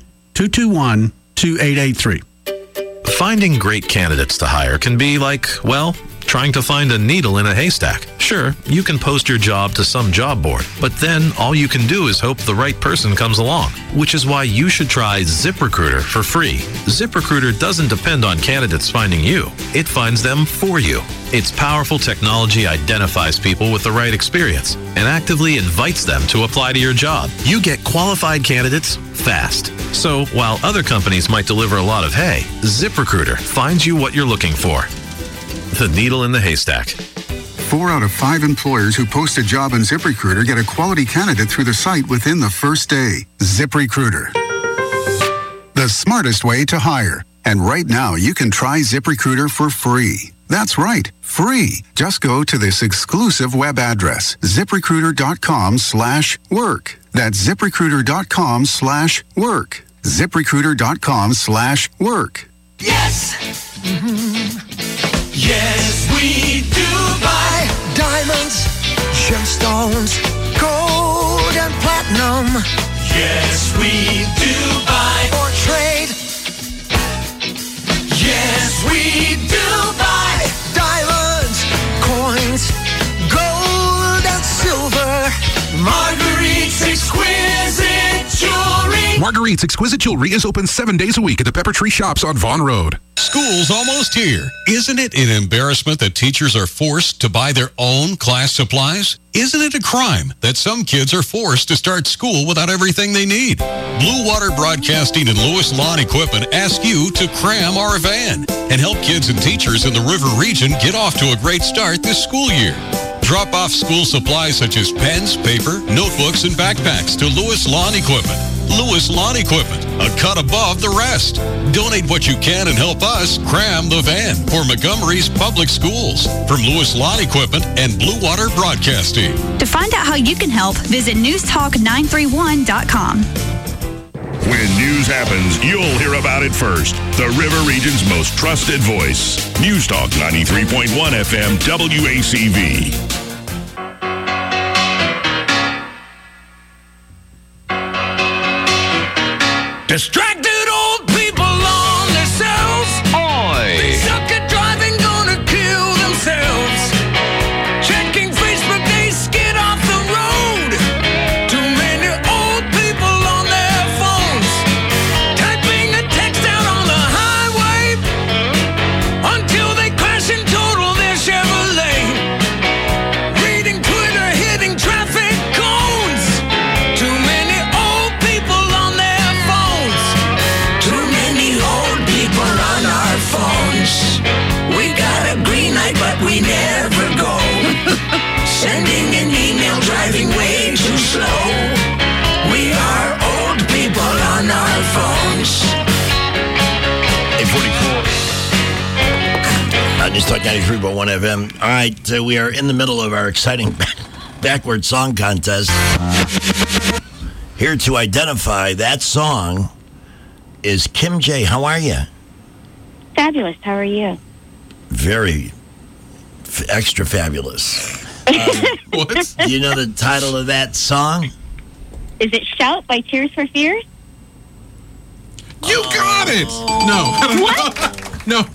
221-2883. Finding great candidates to hire can be like, well, trying to find a needle in a haystack. Sure, you can post your job to some job board, but then all you can do is hope the right person comes along, which is why you should try ZipRecruiter for free. ZipRecruiter doesn't depend on candidates finding you. It finds them for you. Its powerful technology identifies people with the right experience and actively invites them to apply to your job. You get qualified candidates fast. So while other companies might deliver a lot of hay, ZipRecruiter finds you what you're looking for. The needle in the haystack. 4 out of 5 employers who post a job on ZipRecruiter get a quality candidate through the site within the first day. ZipRecruiter. The smartest way to hire. And right now, you can try ZipRecruiter for free. That's right, free. Just go to this exclusive web address, ZipRecruiter.com/work. That's ZipRecruiter.com/work. ZipRecruiter.com/work. Yes! Yes, we do buy diamonds, gemstones, gold and platinum. Yes, we do buy or trade. Yes, we do buy diamonds, coins, gold and silver. Marguerite's Exquisite Jewelry. Marguerite's Exquisite Jewelry is open 7 days a week at the Pepper Tree Shops on Vaughn Road. School's almost here. Isn't it an embarrassment that teachers are forced to buy their own class supplies? Isn't it a crime that some kids are forced to start school without everything they need? Blue Water Broadcasting and Lewis Lawn Equipment ask you to cram our van and help kids and teachers in the River Region get off to a great start this school year. Drop off school supplies such as pens, paper, notebooks, and backpacks to Lewis Lawn Equipment. Lewis Lawn Equipment, a cut above the rest. Donate what you can and help us cram the van for Montgomery's public schools. From Lewis Lawn Equipment and Blue Water Broadcasting. To find out how you can help, visit newstalk931.com. When news happens, you'll hear about it first. The River Region's most trusted voice. News Talk 93.1 FM WACV. Distracted old people on their cells. Oi. They suck at driving, gonna kill themselves. Checking Facebook, they skid off the road. Too many old people on their phones. Typing a text out on the highway until they crash and total their Chevrolet. Reading Twitter, hitting traffic cones. Too many old people on their phones. News Talk 93.1 FM. All right, so we are in the middle of our exciting backward song contest. Here to identify that song is Kim J. How are you? Fabulous. How are you? Very extra fabulous. What? Do you know the title of that song? Is it Shout by Tears for Fears? You got it! No. What? No.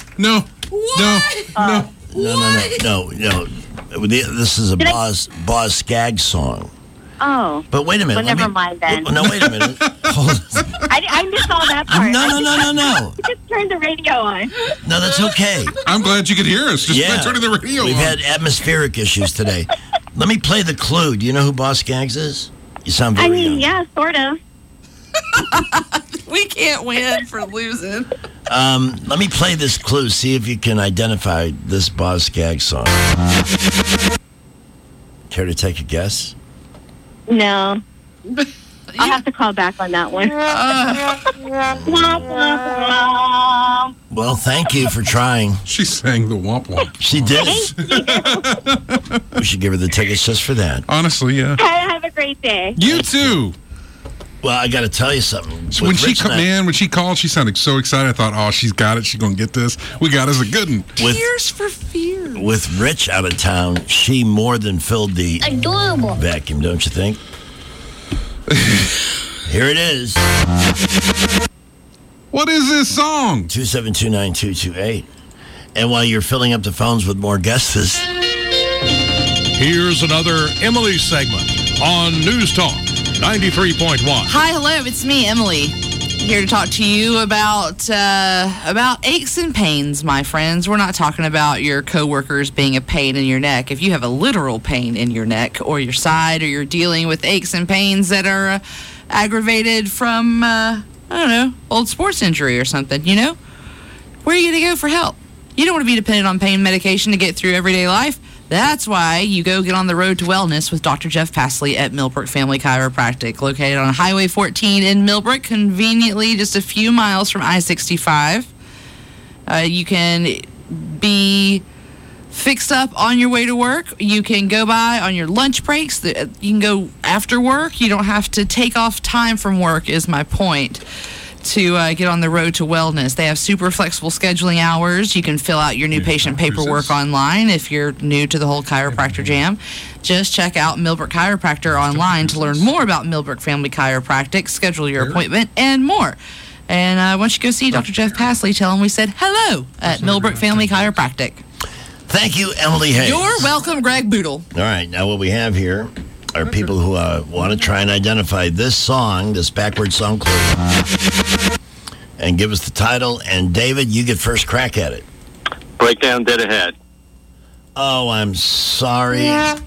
No. This is a Boz Scaggs song. Oh. But wait a minute. Well, never mind then. No, wait a minute. I missed all that part. No. Just turn the radio on. No, that's okay. I'm glad you could hear us. Just by turning the radio We've on. had atmospheric issues today. Let me play the clue. Do you know who Boz Scaggs is? You sound very young. Yeah, sort of. We can't win for losing. Let me play this clue. See if you can identify this Boz Scaggs song. Care to take a guess? No. I'll have to call back on that one. Well, thank you for trying. She sang the womp womp. She did. We should give her the tickets just for that. Honestly, yeah. Have a great day. You too. Well, I got to tell you something. So when she called, she sounded so excited. I thought, oh, she's got it. She's going to get this. We got us a good one. Tears for Fears. With Rich out of town, she more than filled the vacuum, don't you think? Here it is. What is this song? 2729228. And while you're filling up the phones with more guesses, Here's another Emily segment on News Talk 93.1. Hi, hello, it's me, Emily. Here to talk to you about aches and pains, my friends. We're not talking about your coworkers being a pain in your neck. If you have a literal pain in your neck or your side, or you're dealing with aches and pains that are aggravated from, old sports injury or something, where are you going to go for help? You don't want to be dependent on pain medication to get through everyday life. That's why you go get on the road to wellness with Dr. Jeff Pasley at Millbrook Family Chiropractic, located on Highway 14 in Millbrook, conveniently just a few miles from I-65. You can be fixed up on your way to work. You can go by on your lunch breaks. You can go after work. You don't have to take off time from work, is my point, to get on the road to wellness. They have super flexible scheduling hours. You can fill out your new patient paperwork online if you're new to the whole chiropractor jam. Just check out Millbrook Chiropractor online to learn more about Millbrook Family Chiropractic, schedule your appointment, and more. And once you go see Dr. Jeff Pasley, tell him we said hello at Millbrook Family Chiropractic. thank you, Emily Hayes. You're welcome, Greg Boodle. All right, now what we have here are people who want to try and identify this song, this backward song clue, and give us the title. And David, you get first crack at it. Breakdown Dead Ahead. Oh, I'm sorry.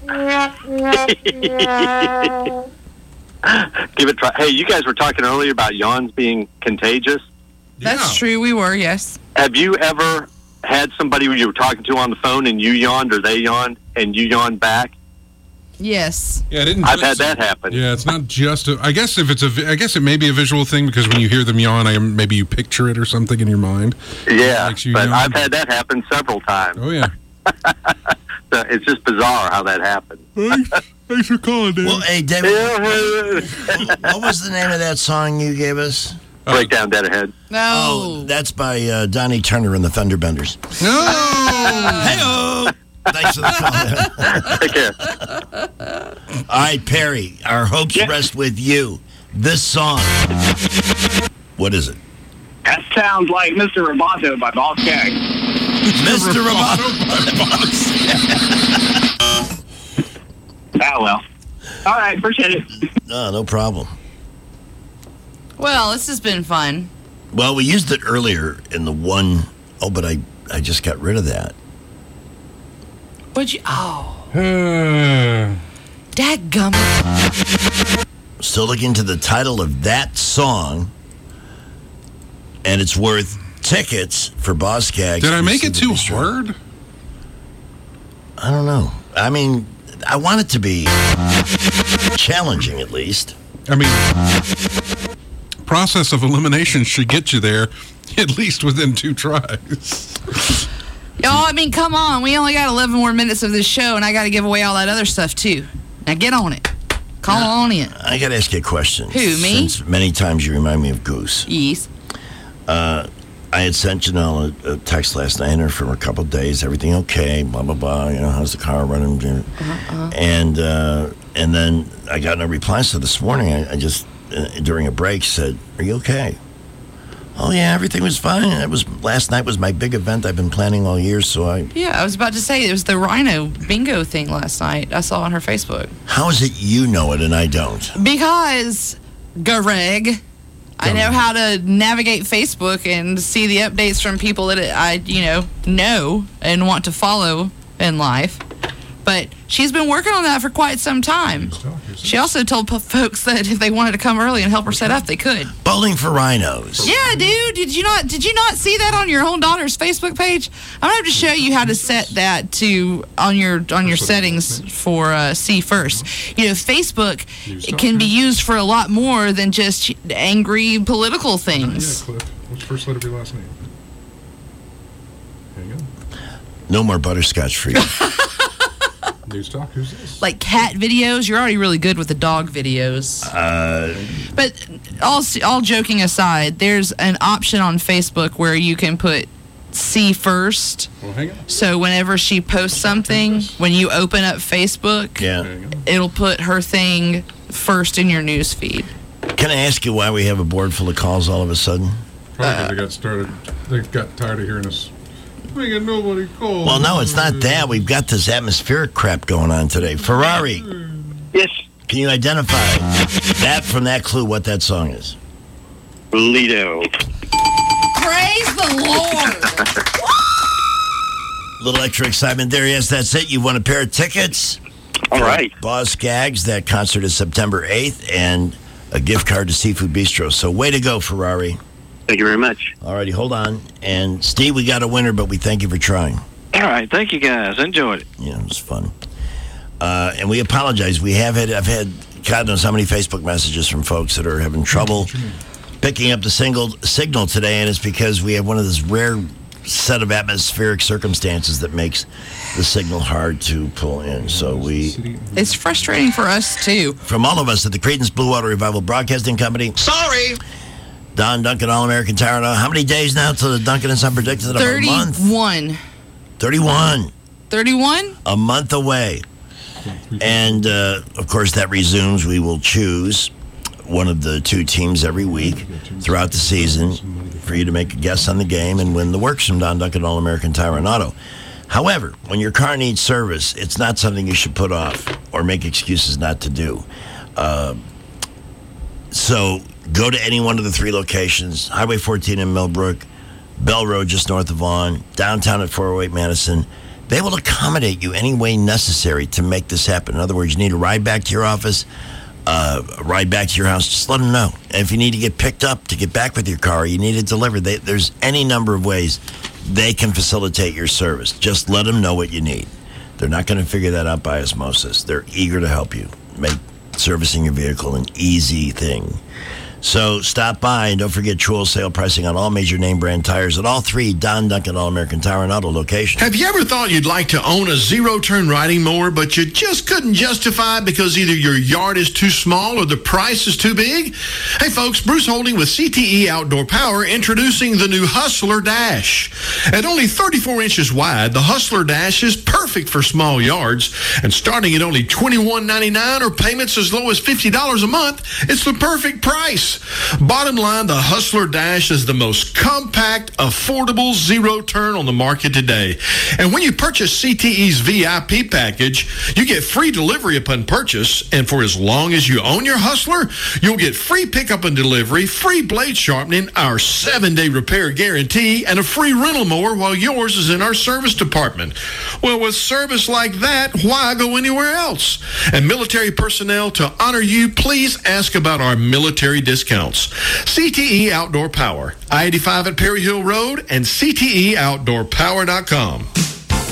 Give it a try. Hey, you guys were talking earlier about yawns being contagious. That's true, we were, yes. Have you ever had somebody who you were talking to on the phone and you yawned or they yawned and you yawned back? Yes. Yeah, I've had that happen. Yeah, it's not just. I guess it may be a visual thing because when you hear them yawn, maybe you picture it or something in your mind. Yeah, but yawn. I've had that happen several times. Oh yeah. So it's just bizarre how that happened. Thanks for calling, David. Well, hey, David, what was the name of that song you gave us? Breakdown Dead Ahead. No. Oh, that's by Donnie Turner and the Thunderbenders. No. Hey-oh. Thanks for the call. Take care. All right, Perry, our hopes rest with you. This song, what is it? That sounds like Mr. Roboto by Boz Scaggs. Mr. Roboto Ah, well. All right, appreciate it. No problem. Well, this has been fun. Well, we used it earlier in the one. Oh, but I just got rid of that. What'd you... Oh. Dadgummit. Still looking to the title of that song, and it's worth tickets for Boz Scaggs. Did I make it too hard? I don't know. I mean, I want it to be challenging, at least. I mean, process of elimination should get you there at least within 2 tries. Y'all, I mean, come on. We only got 11 more minutes of this show, and I got to give away all that other stuff, too. Now get on it. Call on in. I got to ask you a question. Who, me? Since many times you remind me of Goose. Yes. I had sent Janelle a text last night for a couple of days. Everything okay? Blah blah blah. How's the car running? And then I got no reply. So this morning, I just during a break said, "Are you okay?" Oh yeah, everything was fine. Last night was my big event I've been planning all year. So Yeah, I was about to say it was the Rhino bingo thing last night. I saw on her Facebook. How is it you know it and I don't? Because, Greg, I know how to navigate Facebook and see the updates from people that I, know and want to follow in life. But she's been working on that for quite some time. She also told folks that if they wanted to come early and help her set up, they could. Bowling for Rhinos. Yeah, dude. Did you not see that on your own daughter's Facebook page? I'm gonna have to show you how to set that on your settings for see first. Facebook can be used for a lot more than just angry political things. Yeah, Cliff. What's the first letter of your last name? There you go. No more butterscotch for you. News Talk, who's this? Like cat videos, you're already really good with the dog videos. But all joking aside, there's an option on Facebook where you can put see first. Well, hang on. So whenever she posts something, when you open up Facebook, it'll put her thing first in your news feed. Can I ask you why we have a board full of calls all of a sudden? Probably they got tired of hearing us. We got nobody called. Well, no, it's not that. We've got this atmospheric crap going on today. Ferrari. Yes. Can you identify that from that clue what that song is? Lido. Praise the Lord. Little extra excitement there. Yes, that's it. You won a pair of tickets. All right. Boz Scaggs. That concert is September 8th, and a gift card to Seafood Bistro. So way to go, Ferrari. Thank you very much. All righty, hold on. And Steve, we got a winner, but we thank you for trying. All right, thank you guys. Enjoyed it. Yeah, it was fun. And we apologize. I've had God knows how many Facebook messages from folks that are having trouble picking up the signal today, and it's because we have one of those rare set of atmospheric circumstances that makes the signal hard to pull in. So it's frustrating for us too. From all of us at the Creedence Blue Water Revival Broadcasting Company. Sorry. Don Duncan, All-American Tire. How many days now till the Duncan is unpredicted? About a month? 31. 31. 31? A month away. And, of course, that resumes. We will choose one of the two teams every week throughout the season for you to make a guess on the game and win the works from Don Duncan, All-American Tire and Auto. However, when your car needs service, it's not something you should put off or make excuses not to do. So go to any one of the three locations, Highway 14 in Millbrook, Bell Road just north of Vaughan, downtown at 408 Madison. They will accommodate you any way necessary to make this happen. In other words, you need a ride back to your office, a ride back to your house, just let them know. And if you need to get picked up to get back with your car, you need it delivered, there's any number of ways they can facilitate your service. Just let them know what you need. They're not going to figure that out by osmosis. They're eager to help you make servicing your vehicle an easy thing. So stop by and don't forget true wholesale pricing on all major name brand tires at all three Don Duncan All-American Tire and Auto locations. Have you ever thought you'd like to own a zero-turn riding mower, but you just couldn't justify it because either your yard is too small or the price is too big? Hey folks, Bruce Holding with CTE Outdoor Power introducing the new Hustler Dash. At only 34 inches wide, the Hustler Dash is perfect for small yards, and starting at only $21.99 or payments as low as $50 a month, it's the perfect price. Bottom line, the Hustler Dash is the most compact, affordable zero-turn on the market today. And when you purchase CTE's VIP package, you get free delivery upon purchase, and for as long as you own your Hustler, you'll get free pickup and delivery, free blade sharpening, our 7-day repair guarantee, and a free rental mower while yours is in our service department. Well, with service like that, why go anywhere else? And military personnel, to honor you, please ask about our military discounts. CTE Outdoor Power, I-85 at Perry Hill Road, and CTEOutdoorPower.com.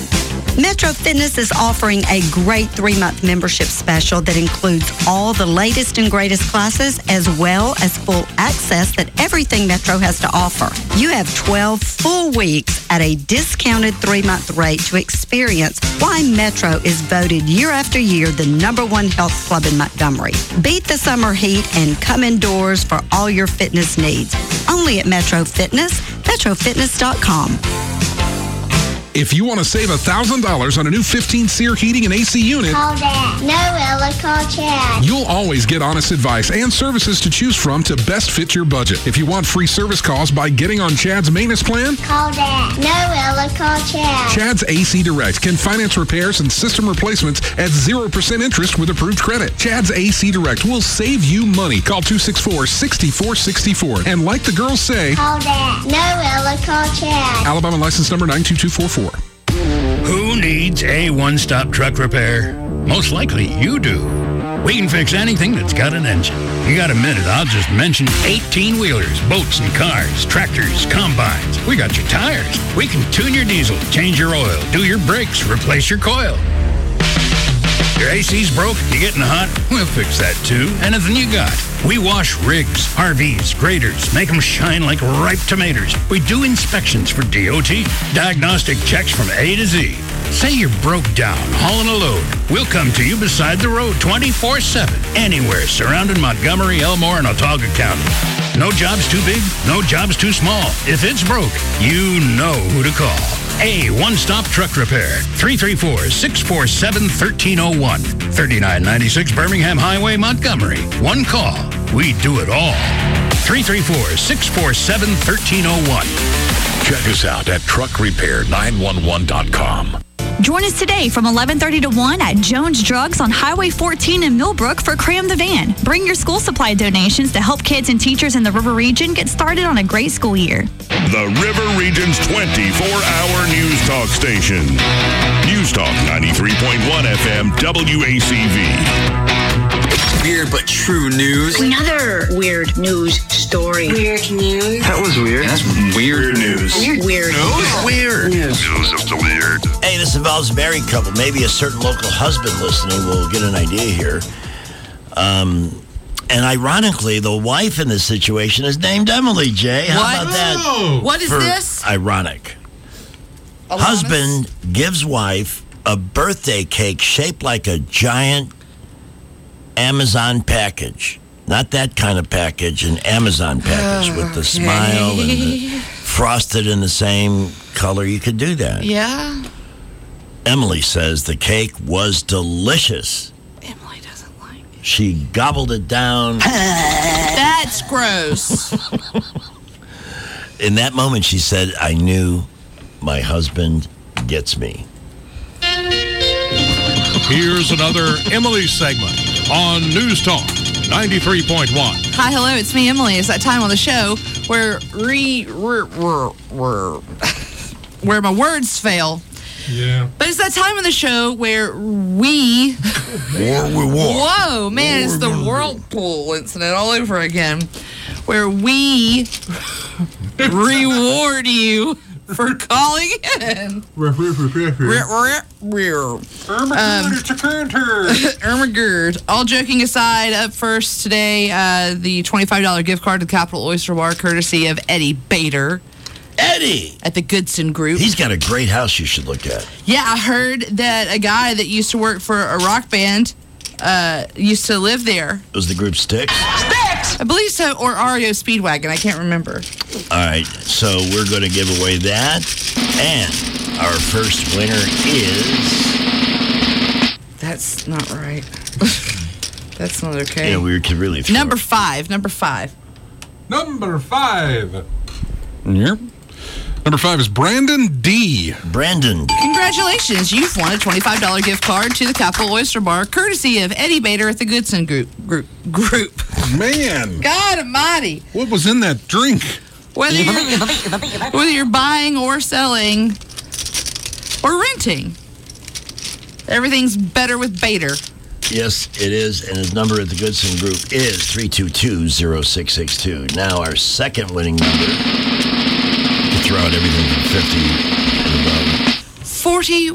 Metro Fitness is offering a great 3-month membership special that includes all the latest and greatest classes as well as full access that everything Metro has to offer. You have 12 full weeks at a discounted 3-month rate to experience why Metro is voted year after year the #1 health club in Montgomery. Beat the summer heat and come indoors for all your fitness needs. Only at Metro Fitness, metrofitness.com. If you want to save $1,000 on a new 15 SEER heating and AC unit, Call Dad. No, Ella, call Chad. you'll always get honest advice and services to choose from to best fit your budget. If you want free service calls by getting on Chad's maintenance plan, Call Dad. No, Ella, call Chad. Chad's AC Direct can finance repairs and system replacements at 0% interest with approved credit. Chad's AC Direct will save you money. Call 264-6464. And like the girls say, Call Dad. No, Ella, call Chad. Alabama license number 92244. Who needs a one-stop truck repair? Most likely you do. We can fix anything that's got an engine. You got a minute, I'll just mention 18-wheelers, boats and cars, tractors, combines. We got your tires. We can tune your diesel, change your oil, do your brakes, replace your coil. Your AC's broke, you getting hot? We'll fix that too. Anything you got. We wash rigs, RVs, graders, make them shine like ripe tomatoes. We do inspections for DOT, diagnostic checks from A to Z. Say you're broke down, hauling a load. We'll come to you beside the road 24/7, anywhere surrounding Montgomery, Elmore, and Autauga County. No job's too big, no job's too small. If it's broke, you know who to call. A one-stop truck repair. 334-647-1301. 3996 Birmingham Highway, Montgomery. One call. We do it all. 334-647-1301. Check us out at truckrepair911.com. Join us today from 11:30 to 1 at Jones Drugs on Highway 14 in Millbrook for Cram the Van. Bring your school supply donations to help kids and teachers in the River Region get started on a great school year. The River Region's 24-hour news talk station. News Talk 93.1 FM WACV. Weird but true news. Another weird news story. Weird news. That was weird. That's weird news. Weird news. Weird news. News of the weird. Hey, this involves a married couple. Maybe a certain local husband listening will get an idea here. And ironically, the wife in this situation is named Emily, Jay. How about that? What is this? Ironic. Alanis? Husband gives wife a birthday cake shaped like a giant Amazon package. Not that kind of package, an Amazon package with the smile and the frosted in the same color. You could do that. Yeah. Emily says the cake was delicious. Emily doesn't like it. She gobbled it down. That's gross. In that moment, she said, I knew my husband gets me. Here's another Emily segment on News Talk 93.1. Hi, hello, it's me, Emily. It's that time on the show where where my words fail. Yeah. But it's that time on the show where we... Whoa, man, it's the whirlpool incident all over again. Where we reward you for calling in. Ermagerd. All joking aside, up first today, the $25 gift card to the Capital Oyster Bar, courtesy of Eddie Bader. Eddie! At the Goodson Group. He's got a great house you should look at. Yeah, I heard that a guy that used to work for a rock band used to live there. Was the group Styx? Styx! I believe so, or REO Speedwagon. I can't remember. All right, so we're going to give away that. And our first winner is... That's not right. That's not okay. Yeah, we could really... Number five. Number 5. Yep. Number 5 is Brandon D. Brandon. Congratulations. You've won a $25 gift card to the Capital Oyster Bar, courtay of Eddie Bader at the Goodson Group. Man. God almighty. What was in that drink? Whether you're buying or selling or renting, everything's better with Bader. Yes, it is. And his number at the Goodson Group is 322-0662. Now, our second winning number... throw out everything from 50 and above. 40